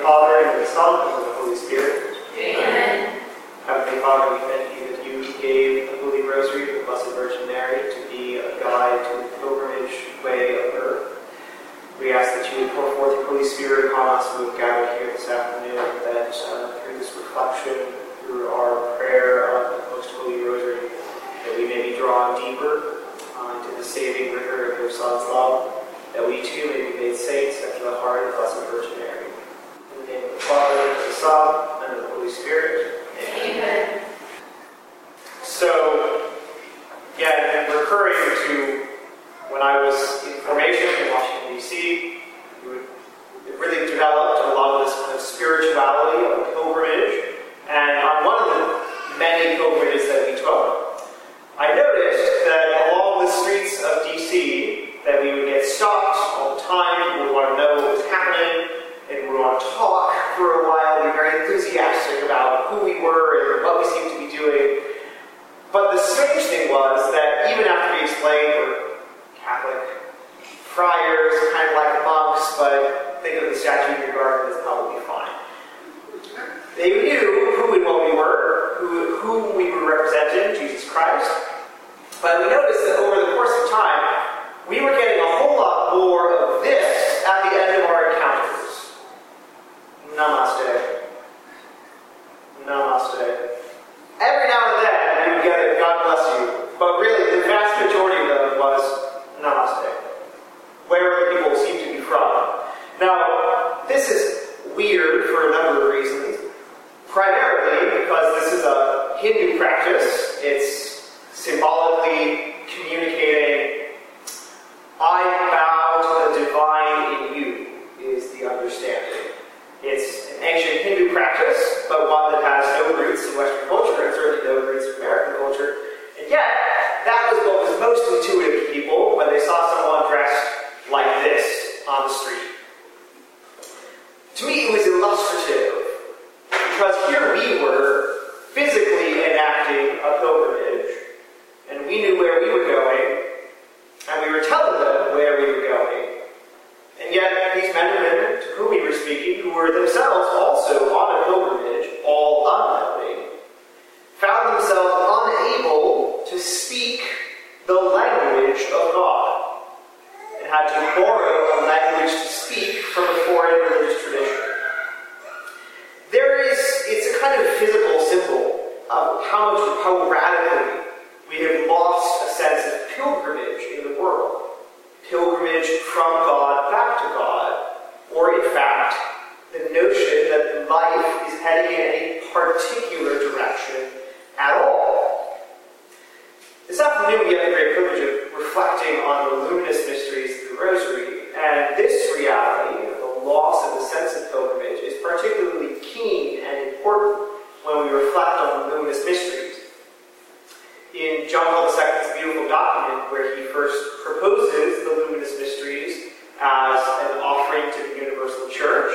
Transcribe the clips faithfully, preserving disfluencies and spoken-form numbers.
Father, and of the Son, and of the Holy Spirit. Amen. Heavenly Father, we thank you that you gave the Holy Rosary of the Blessed Virgin Mary to be a guide to the pilgrimage way of earth. We ask that you would pour forth the Holy Spirit upon us who have gathered here this afternoon, that uh, through this reflection, through our prayer of the Most Holy Rosary, that we may be drawn deeper uh, into the saving rigor of your Son's love, that we too may be made saints after the heart of the Blessed Virgin Mary. In the name of the Father, and of the Son, and of the Holy Spirit. Amen. Amen. So, yeah, and recurring to when I was in formation in Washington, D C, it really developed a lot of this kind of spirituality of pilgrimage. And on one of the many pilgrimages that we took, I noticed that along the streets of D C, that we would get stopped all the time. People would want to know what was happening, and we would want to talk for a while, be very enthusiastic about who we were and what we seemed to be doing. But the strange thing was that even after we explained we're Catholic friars, kind of like monks, but think of the statue in your garden, it's probably fine. They knew who and what we were, who, whom we were representing, Jesus Christ. But we noticed that over the course of time, we were getting a whole lot more of this at the end of our encounters. Namaste. Namaste. Every now and then we would get it, God bless you. But really, the vast majority of them was Namaste. Wherever the people seem to be from. Now, this is weird for a number of reasons. Primarily because this is a Hindu practice. It's symbolically communicating, I bow to the divine in you, is the understanding. It's an ancient Hindu practice, but one that has no roots in Western culture, and certainly no roots in American culture. And yet, that was what was most intuitive to people when they saw someone dressed like this on the street. To me, it was illustrative, because here we were physically enacting a pilgrimage, and we knew where we were going, and we were telling them where we were going. And yet, these men and women to whom we were speaking, who were themselves also on a pilgrimage, all unknowing, found themselves unable to speak the language of God, and had to borrow a language to speak from a foreign religious tradition. There is, it's a kind of physical symbol of how much, how radically we have lost a sense of pilgrimage in the world. Pilgrimage from God back to God. Or in fact, the notion that life is heading in any particular direction at all. This afternoon we have the great privilege of reflecting on the luminous mysteries of the Rosary, and this reality, the loss of the sense of pilgrimage, is particularly keen and important when we reflect on the luminous mysteries. In John Paul the Second's beautiful document, where he first proposes the luminous mysteries as an offering to the universal church,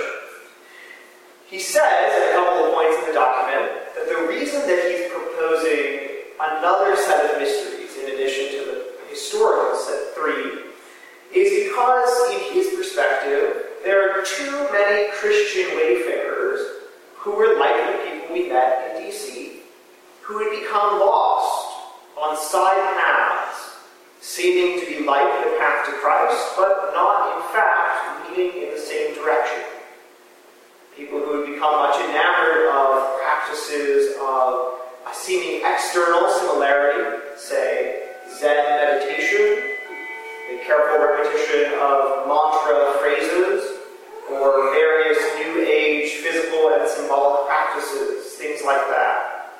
he says, at a couple of points in the document, that the reason that he's proposing another set of mysteries, in addition to the historical set three, is because, in his perspective, there are too many Christian wayfarers who were like the people we met in D C, who had become lost on side paths, seeming to be like the path to Christ, but not, in fact, leading in the same direction. People who had become much enamored of practices of a seeming external similarity, say, Zen meditation, the careful repetition of mantra phrases, or various New Age physical and symbolic practices, things like that.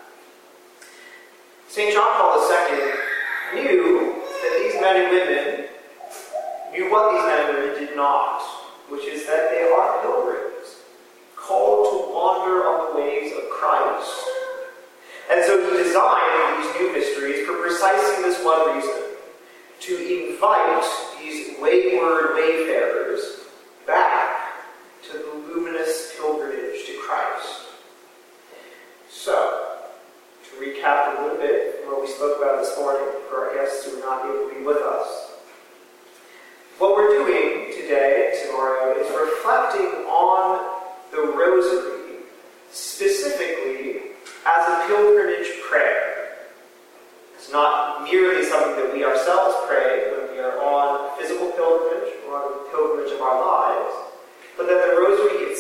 Saint John Paul the Second knew that these men and women knew what these men and women did not, which is that they are pilgrims, called to wander on the ways of Christ. And so he designed these new mysteries for precisely this one reason, to invite these wayward wayfarers back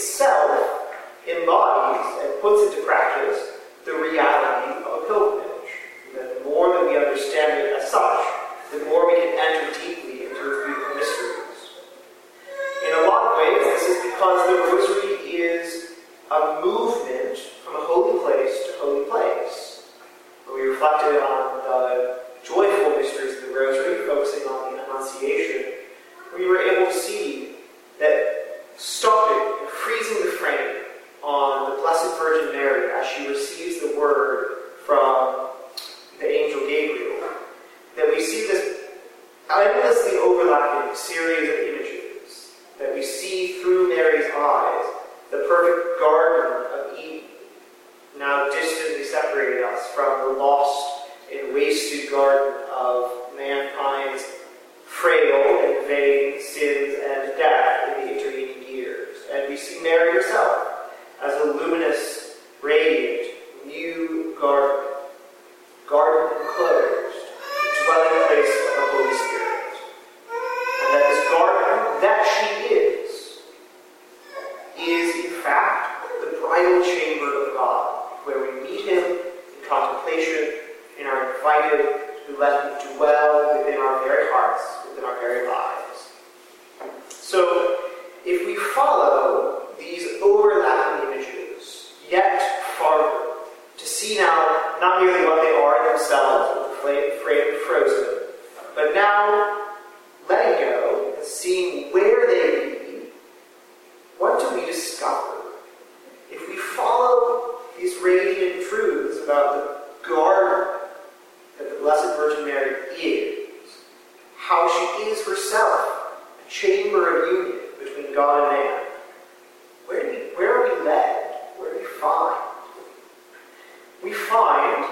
itself embodies and puts into practice the reality of a pilgrimage. The more that we understand it as such, the more we can enter deeply into its beautiful mysteries. In a lot of ways, this is because the Rosary is a movement from a holy place to holy place. When we reflected on the joyful mysteries of the Rosary, focusing on the Annunciation, we were able to see that stopping and freezing the frame on the Blessed Virgin Mary as she receives the word from the angel Gabriel, that we see this endlessly overlapping series of images, that we see through Mary's eyes the perfect Garden of Eden, now distantly separating us from the lost and wasted garden of mankind's frail and vain sins and death in the intervening years. And we see Mary herself as a luminous, radiant, new garden, garden enclosed, dwelling place of the Holy Spirit. And that this garden, that she is, is in fact the bridal chamber of God, where we meet Him in contemplation and are invited to let Him dwell within our very hearts, within our very lives. So, if we follow these overlapping images yet farther, to see now not merely what they are in themselves, with the flame frame frozen, but now letting go and seeing where they lead, what do we discover? If we follow these radiant truths about the garden that the Blessed Virgin Mary is, how she is herself a chamber of union between God and man, where, do we, where are we led? Where do we find? We find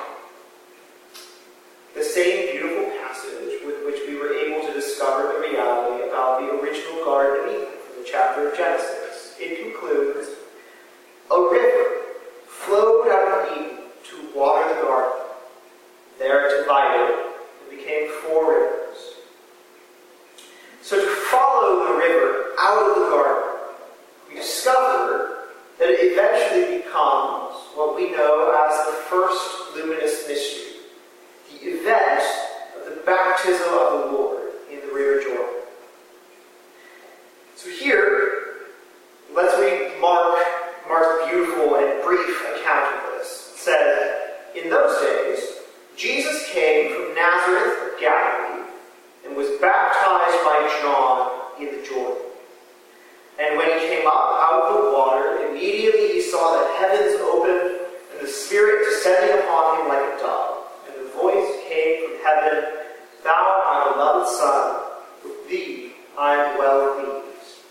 the same beautiful passage with which we were able to discover the reality about the original Garden of Eden from the chapter of Genesis. It concludes, a river flowed out of Eden to water the garden. There it divided and became four rivers. So to follow the river out of the garden, we discover that it eventually becomes what we know as the first luminous mystery, the event of the baptism of the Lord in the River Jordan. So here, let's read Mark, Mark's beautiful and brief account of this. It says, in those days, Jesus came from Nazareth of Galilee and was baptized by John in the Jordan. And when he came up out of the water, immediately he saw the heavens opened and the Spirit descending upon him like a dove. And the voice came from heaven, Thou art my beloved Son, with thee I am well pleased.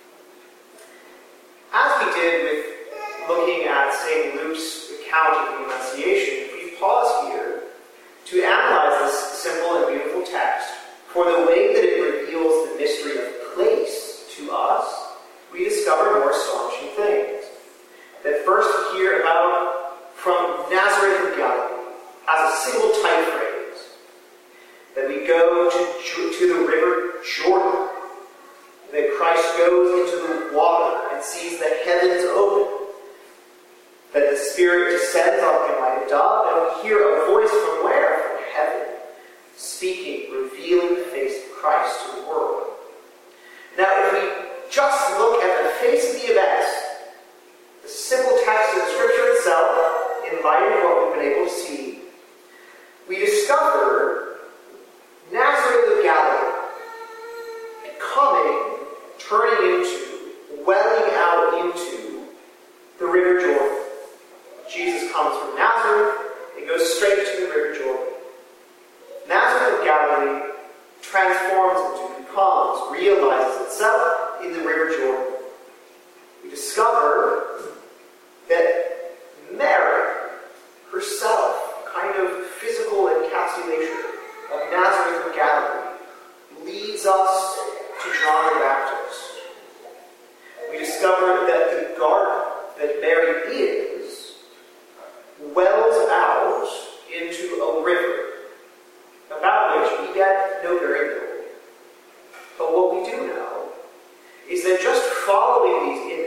As we did with looking at Saint Luke's account of the Annunciation, we pause here to analyze this simple and beautiful text for the way that it reveals the mystery of place to us. We discover more astonishing things. That first we hear about from Nazareth of Galilee as a single type phrase. That we go to, to the river Jordan. That Christ goes into the water and sees the heavens open. That the Spirit descends on him like a dove, and we hear a voice from where? From heaven, speaking, revealing the face of Christ to the world. Now, if we just look at the face of the events, the simple text of the Scripture itself, in light of what we've been able to see, we discover Nazareth of Galilee becoming, turning into, welling out into the River Jordan. Jesus comes from Nazareth and goes straight to the River Jordan. Nazareth of Galilee transforms into, becomes, realizes itself in the River Jordan. We discover that Mary herself, kind of physical encapsulation of Nazareth of Galilee, leads us to John the Baptist. We discover that the garden that Mary is wells out into a river about which we yet know very little. But what we do know is that just following these images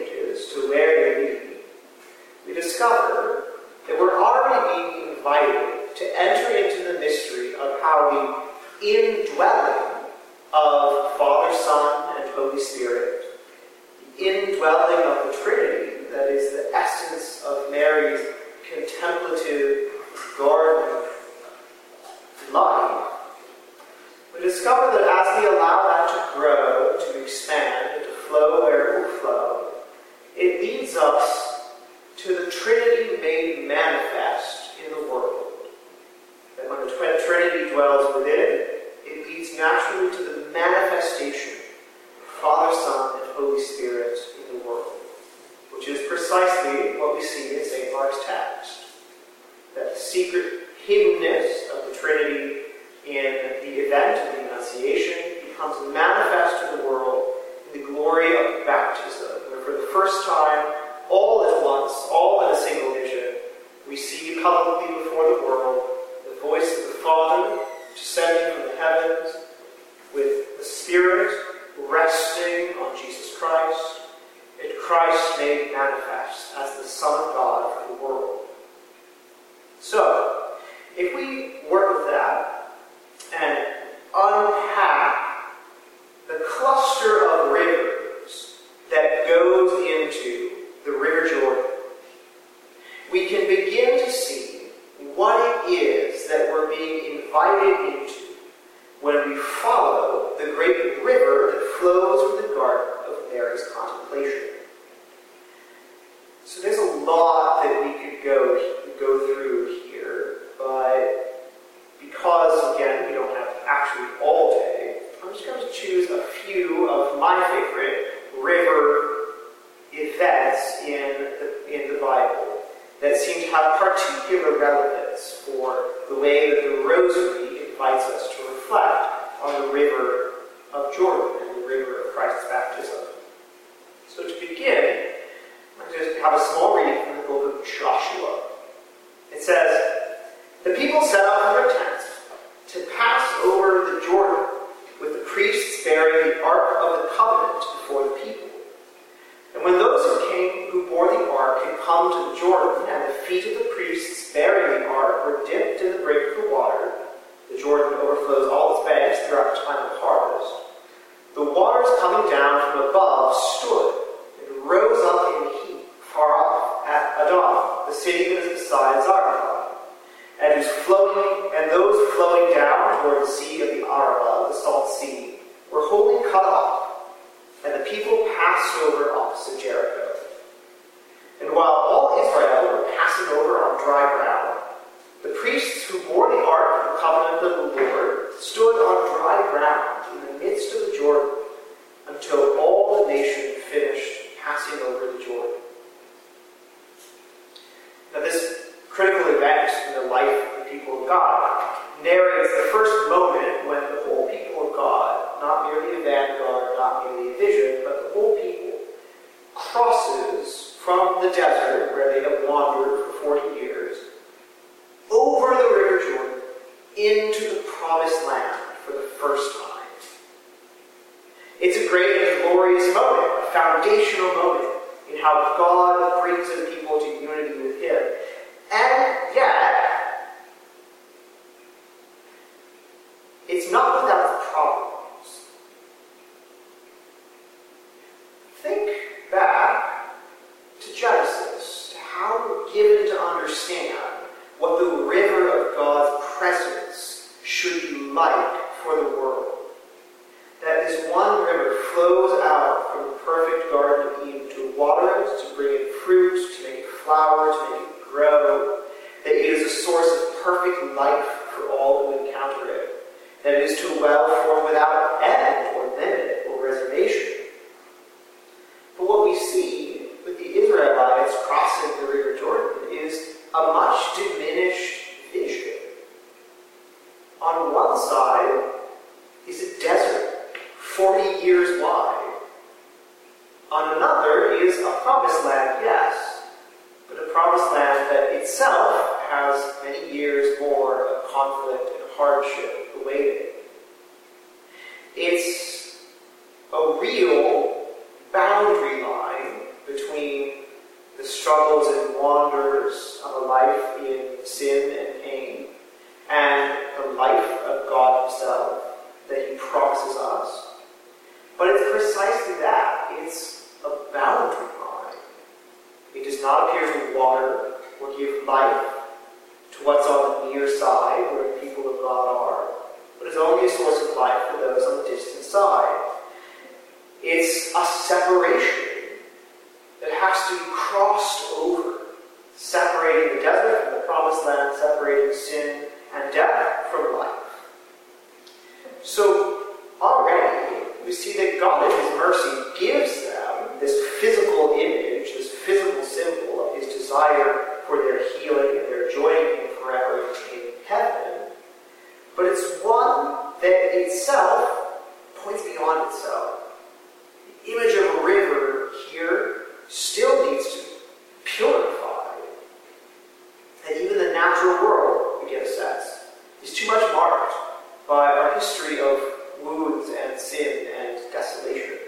as to where they lead, we discover that we're already being invited to enter into the mystery of how the indwelling of Father, Son, and Holy Spirit, the indwelling of the Trinity, that is the essence of Mary's contemplative garden life, we discover that as we allow that to grow, to expand, and to flow where it will flow, it leads us to the Trinity made manifest in the world. That when the Trinity dwells within, it leads naturally to the manifestation of Father, Son, and Holy Spirit in the world, which is precisely what we see in Saint Mark's text. That the secret hiddenness of the Trinity in the event of the Annunciation becomes manifest to the world in the glory of baptism, where for the first time, all at once, all in a single vision, we see publicly before the world the voice of the Father descending from the heavens, with the Spirit resting on Jesus Christ, and Christ made manifest as the Son of God for the world. So, if we work with that and unpack the cluster of rivers that goes into the River Jordan, we can begin to see what it is that we're being invited into when we follow the great river that flows from the garden of Mary's contemplation. So there's a lot that we could go, go through here, but because, again, we don't have actually all day, I'm just going to choose a few of my favorite river events in the, in the Bible that seem to have particular relevance for the way that the Rosary invites us to reflect on the river of Jordan and the river of Christ's baptism. So to begin, I'm going to have a small reading from the book of Joshua. It says, "The people set out from their tents to pass over the Jordan, with the priests bearing the Ark of the Covenant before the people. And when those who came, who bore the ark, had come to the Jordan, and the feet of the priests bearing the ark were dipped in the brink of the water, the Jordan overflows all its banks throughout the time of harvest, the waters coming down from above stood and rose up in a heap far off at Adam, the city that is beside Zarephath, and whose flowing and those flowing down toward the sea of the Arabah, the salt sea, were wholly cut off. And the people passed over opposite Jericho. And while all Israel were passing over on dry ground, the priests who bore the ark of the covenant of the Lord stood on dry ground in the midst of the Jordan until all the nation finished passing over the Jordan." Now this critical event in the life of the people of God narrates the first moment when the whole people of God, not merely a vanguard, not merely a vision, but the whole people, crosses from the desert where they have wandered for forty years, over the River Jordan, into the promised land for the first time. It's a great and glorious moment, a foundational moment in how God brings his people to unity with him. And yet, it's not without problems. Think back to Genesis, to how we're given to understand what the river of God's presence should be like for the world. That this one river flows out from the perfect Garden of Eden to water it, to bring it fruit, to make it flower, to make it grow. That it is a source of perfect life for all who encounter it. That it is to well form without end or limit or reservation. But what we see with the Israelites crossing the River Jordan is a much diminished vision. On one side is a desert, forty years wide. On another is a promised land, yes, but a promised land that itself has many years more of conflict and hardship awaiting. It's a real boundary line between struggles and wanders of a life in sin and pain, and the life of God himself that he promises us. But it's precisely that. It's a boundary line. It does not appear to water or give life to what's on the near side, where the people of God are, but is only a source of life for those on the distant side. It's a separation that has to be crossed over, separating the desert from the promised land, separating sin and death from life. So already we see that God in his mercy gives them this physical image, this physical symbol of his desire for their healing and their joining him forever in heaven. But it's one that itself points beyond itself. The image of a river here still needs to be purified. And even the natural world, we get a sense, is too much marked by our history of wounds and sin and desolation.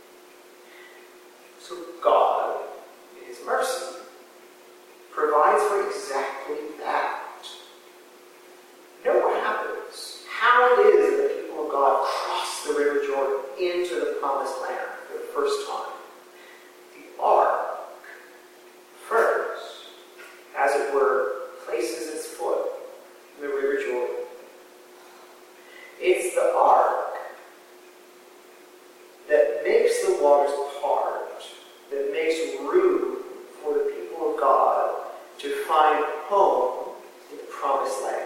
So God, in his mercy, provides for exactly that. You know what happens? How it is that the people of God cross the river Jordan into the promised land for the first time. The ark first, as it were, places its foot in the river Jordan. It's the ark that makes the waters part, that makes room for the people of God to find home in the promised land.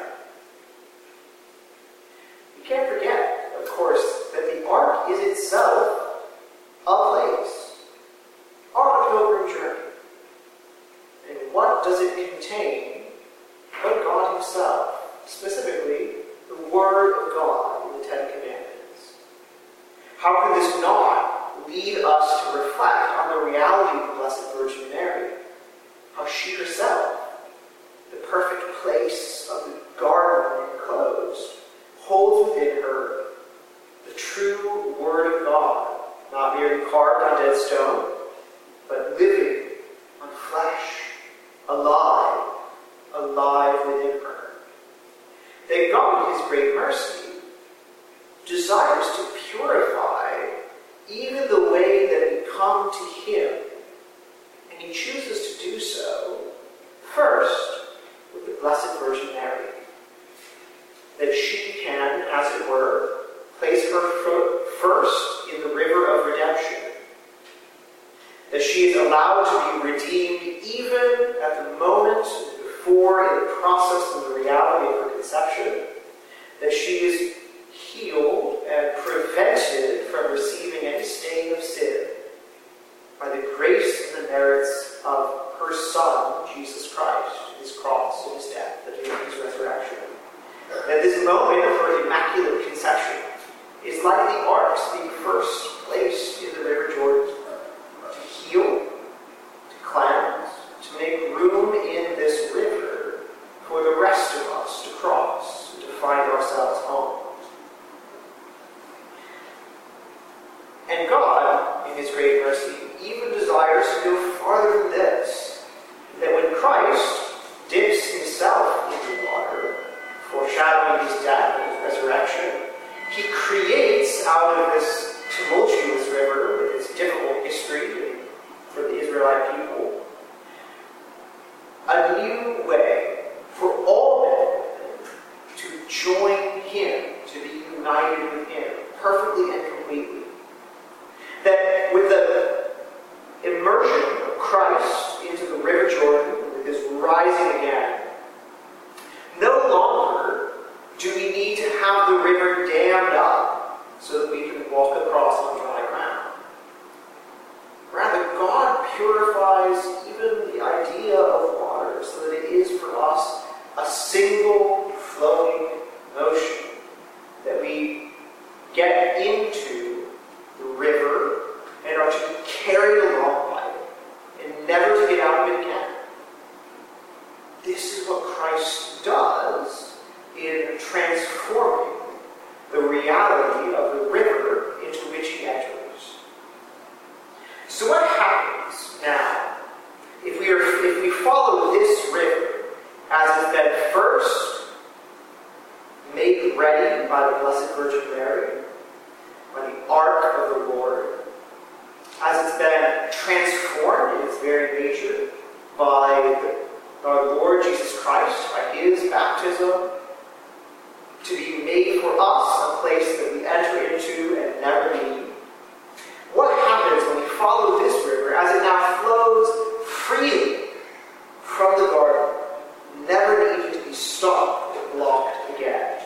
You can't forget, of course, that the ark is itself a place, on a pilgrim journey. And what does it contain but God himself, specifically the Word of God in the Ten Commandments? How can this not lead us to reflect on the reality of the Blessed Virgin Mary? How she herself, the perfect place of the garden enclosed, holds within her the true Word of God, not merely carved on dead stone, but living on flesh, alive, alive within her. That God, in his great mercy, desires to purify even the way that we come to him, and he chooses to do so first with the Blessed Virgin Mary, that she can, as it were, place her foot first in the river of redemption, that she is allowed to be redeemed even at the moment before, in the process and the reality of her conception, that she is healed and prevented from receiving any stain of sin by the grace and the merits of her Son, Jesus Christ, his cross and his death, and his resurrection. That this moment of her immaculate conception is like the arks being first placed in the river Jordan to heal, to cleanse, to make room in this river for the rest of us to cross and to find ourselves home. And God, in his great mercy, even desires to go farther than this, that when Christ dips himself into the water, foreshadowing his death and his resurrection, he creates out of this tumultuous river, with its difficult history for the Israelite people, a new way for all men to join him, to be united with him, perfectly and completely. That with the immersion of Christ into the river Jordan, with his rising again, no longer do we need to have the river dammed up so that we can walk across on dry ground. Rather, God purifies even the idea of water so that it is for us a single flowing motion, that we get into the river and are to be carried along by it and never to get out of it again. This is what Christ does in transforming the reality of the river into which he enters. So what happens now if we are by the, our Lord Jesus Christ, by his baptism, to be made for us a place that we enter into and never leave. What happens when we follow this river as it now flows freely from the garden, never needing to be stopped or blocked again?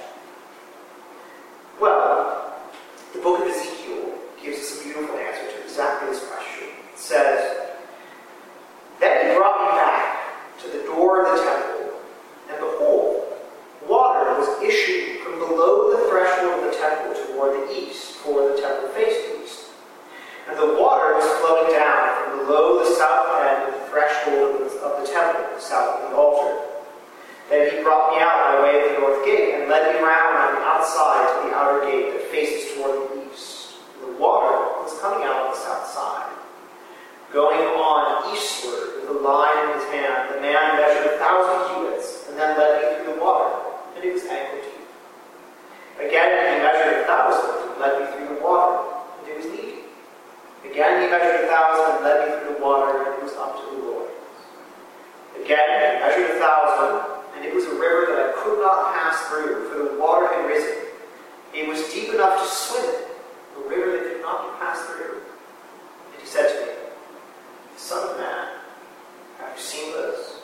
Well, the book of Ezekiel gives us a beautiful answer to exactly this question. It says, "Then he brought me back to the door of the temple, and behold, water was issuing from below the threshold of the temple toward the east, for the temple faced east. And the water was flowing down from below the south end of the threshold of the temple, south of the altar. Then he brought me out by way of the north gate, and led me round on the outside to the outer gate that faces toward the east. And the water was coming out on the south side. Going on eastward with a line in his hand, the man measured a thousand cubits, and then led me through the water, and it was ankle deep. Again he measured a thousand, and led me through the water, and it was knee deep. Again he measured a thousand, and led me through the water, and it was up to the loins. Again he measured a thousand, and it was a river that I could not pass through, for the water had risen. It was deep enough to swim in, a river that could not be passed through. And he said to me, 'Son of man, have you seen this?'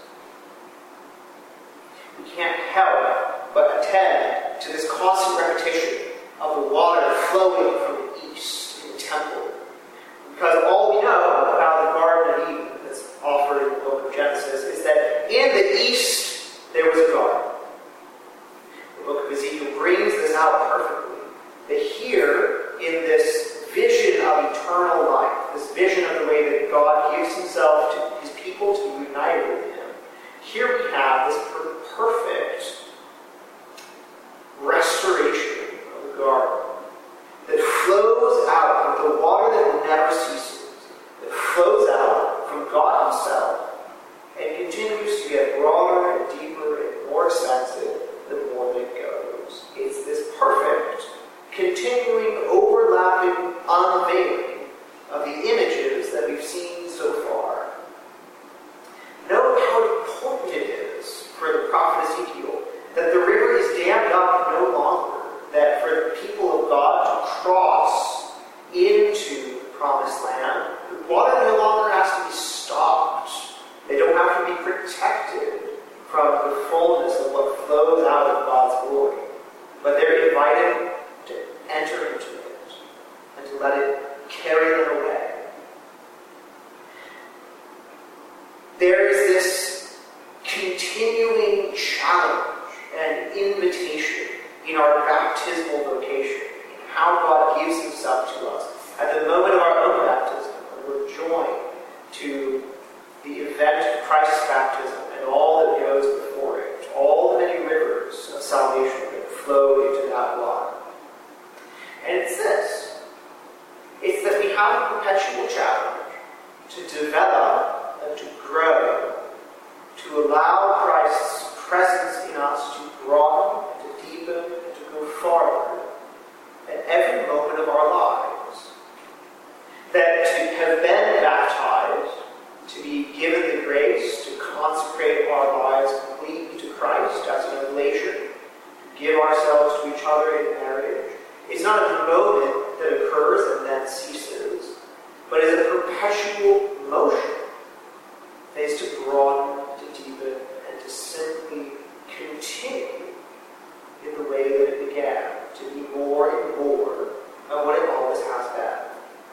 We can't help but attend to this constant repetition of the water flowing from the east in the temple. Because all we know about the Garden of Eden that's offered in the book of Genesis is that in the east there was a garden. The book of Ezekiel brings this out perfectly. That here, in this vision of eternal life, this vision of the way that God gives himself to his people to be united with him, here we have this per- perfect restoration of the garden that flows out of the water that never ceases, that flows out from God himself and continues to get broader and deeper and more expansive the more that it goes. It's this perfect, continuing, overlapping unveiling of the images that we've seen so far. Note how important it is for the prophet Ezekiel that the river is dammed up no longer, that for the people of God to cross into the promised land, the water no longer has to be stopped. They don't have to be protected from the fullness of what flows out of God's glory, but they're invited to enter into it and to let it carry them away. There is this continuing challenge and invitation in our baptismal vocation, in how God gives himself to us at the moment of our own baptism, when we're joined to the event of Christ's baptism and all that goes before it, all the many rivers of salvation that flow into that water. And it's this. It's that we have a perpetual challenge to develop and to grow, to allow Christ's presence in us to broaden, to deepen, and to go farther at every moment of our lives. That to have been baptized, to be given the grace to consecrate our lives completely to Christ as an oblation, to give ourselves to each other in marriage, is not a moment that occurs and then ceases, but is a perpetual motion that is to broaden, to deepen, and to simply continue in the way that it began, to be more and more of what it always has been.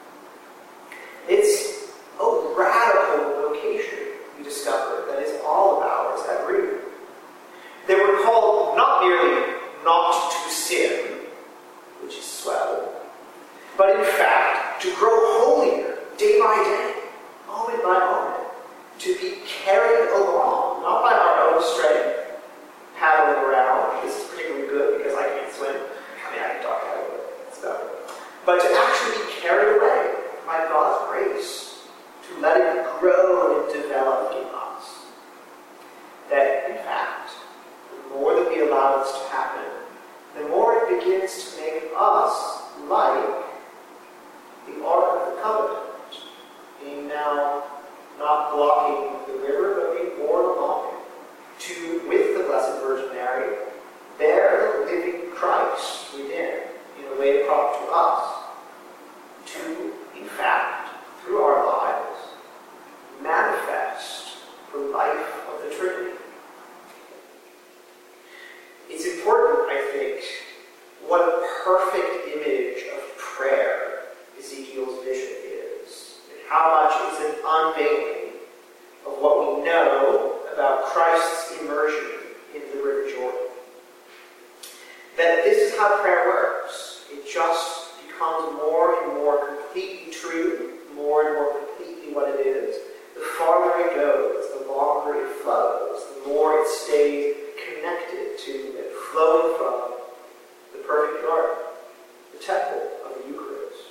It's a radical vocation, we discover, that is all of ours at root. They were called not merely not to sin, which is swell, but in fact to grow holier day by day, moment by moment, to be carried along, not by our own strength, paddling around. This is particularly good because I can't swim. I mean, I can talk about it, it's about it. But to actually be carried away by God's grace, to let it grow and develop in us. That, in fact, the more that we allow this to happen, the more it begins to make us like the Ark of the Covenant, being now not blocking the river, but being borne along it, to, with the Blessed Virgin Mary, bear the living Christ within in a way proper to us, to, in fact, through our lives, manifest the life of the Trinity. It's important, I think, what a perfect image of prayer Ezekiel's vision is, and how much it's an unveiling of what we know about Christ's immersion in the River Jordan. That this is how prayer works. It just becomes more and more completely true, more and more completely what it is. The farther it goes, the longer it flows, the more it stays connected to and flowing from the perfect garden, the temple of the Eucharist.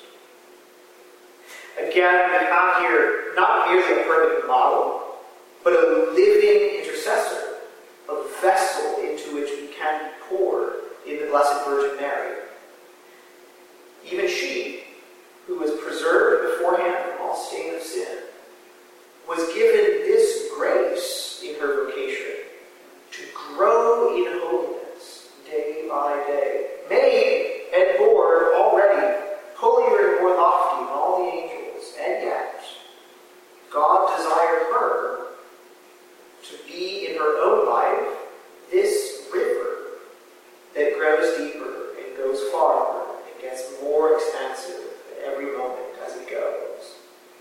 Again, we have here not merely a perfect model, but a living intercessor, a vessel into which we can be poured in the Blessed Virgin Mary. Even she, who was preserved beforehand from all stain of sin, was given this grace in her vocation to grow in holiness day by day, made and born already holier and more lofty than all the angels, and yet God desired her to be in her own life this river that grows deeper and goes farther and gets more expansive at every moment as it goes.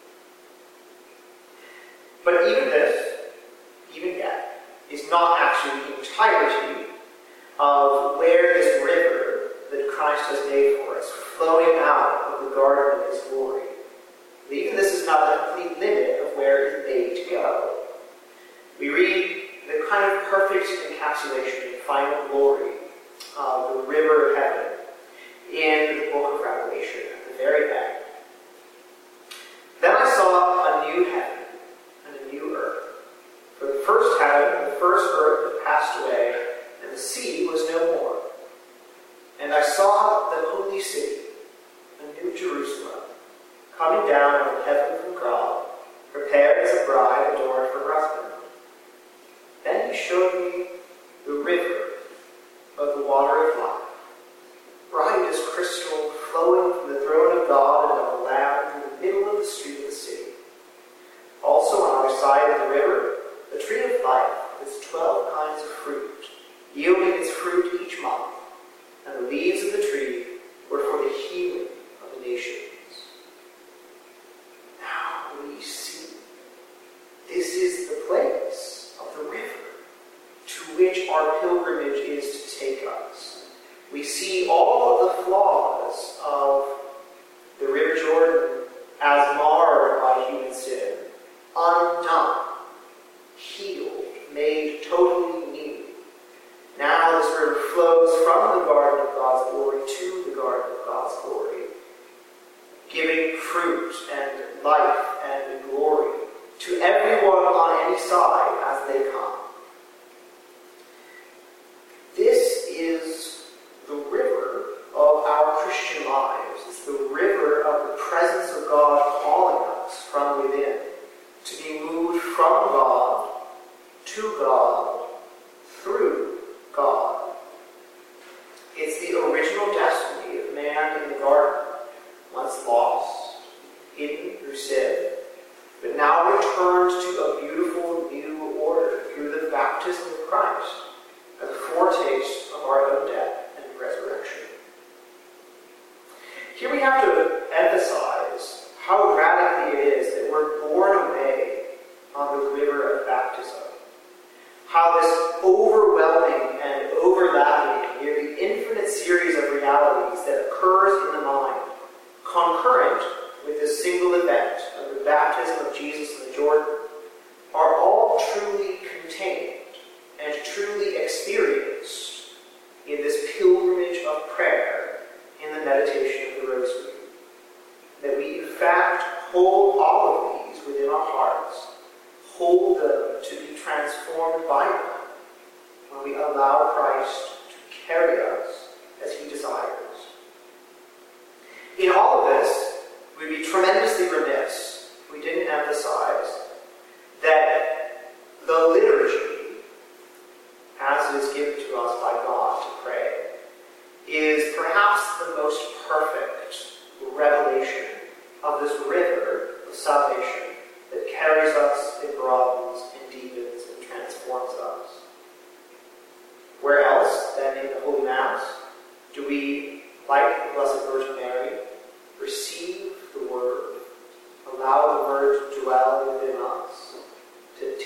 But even this, even yet, is not actually the entirety of where this river that Christ has made for us, flowing out of the garden of his glory. But even this is not the complete limit of where it is made to go. We read the kind of perfect encapsulation and final glory of the river of heaven in the book of Revelation at the very end. Then I saw a new heaven and a new earth. For the first heaven and the first earth had passed away, and the sea was no more. And I saw the holy city, a new Jerusalem, coming down out of heaven from God, prepared as a bride adorned for her husband. Then he showed me the river of the water of life, bright as crystal, flowing from the throne of God and of the Lamb through the middle of the street of the city. Also on either side of the river, the tree of life with twelve kinds of fruit, yielding its fruit each month, and the leaves of the tree were for the healing of the nations. Now we see this is the place of the river to which our pilgrimage is to take us. We see all of the flaws of the River Jordan as marred by human sin, undone, healed, made totally new. Now this river flows from the garden of God's glory to the garden of God's glory, giving fruit and life and glory to everyone on any side as they come. This is the river of our Christian lives. It's the river of the presence of God calling us from within to be moved from God to God through God. It's the original destiny of man in the garden, once lost, hidden through sin, but now returned to a beautiful new order through the baptism of Christ as a foretaste of our own death and resurrection. Here we have to emphasize how radically it is that we're borne away on the river of baptism. How this overwhelming and overlapping, nearly infinite series of realities that occurs in the mind, concurrent with this single event of the baptism of Jesus in the Jordan, are all truly contained and truly experienced in this pilgrimage of prayer in the meditation of the Rosary. That we in fact hold all of these within our hearts, hold them to be transformed by them when we allow Christ to carry us as he desires. In all of this, we'd be tremendously remiss if we didn't emphasize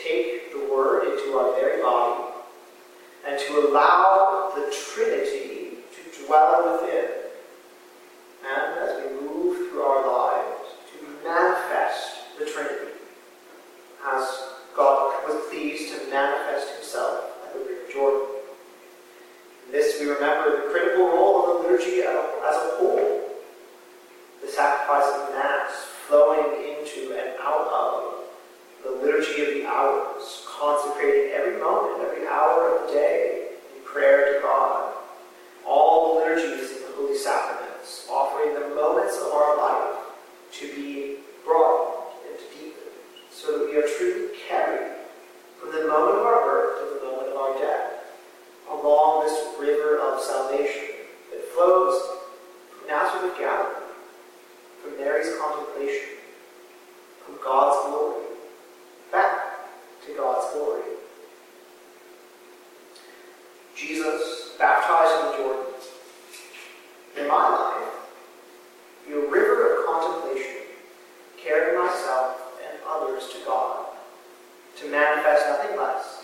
take the Word into our very body and to allow the Trinity to dwell within. And as we move through our lives, to manifest the Trinity, as God was pleased to manifest himself at the River Jordan. In this we remember the critical role of the liturgy as a whole. The sacrifice of Mass flowing into and out of the liturgy of the hours, consecrating every moment, every hour of the day in prayer to God. All the liturgies in the Holy Sacraments, offering the moments of our life to be broadened and to deepen, so that we are truly carried from the moment of our birth to the moment of our death, along this river of salvation that flows from Nazareth of Galilee, from Mary's contemplation, from God's glory, back to God's glory. Jesus, baptized in the Jordan, in my life, be a river of contemplation, carrying myself and others to God, to manifest nothing less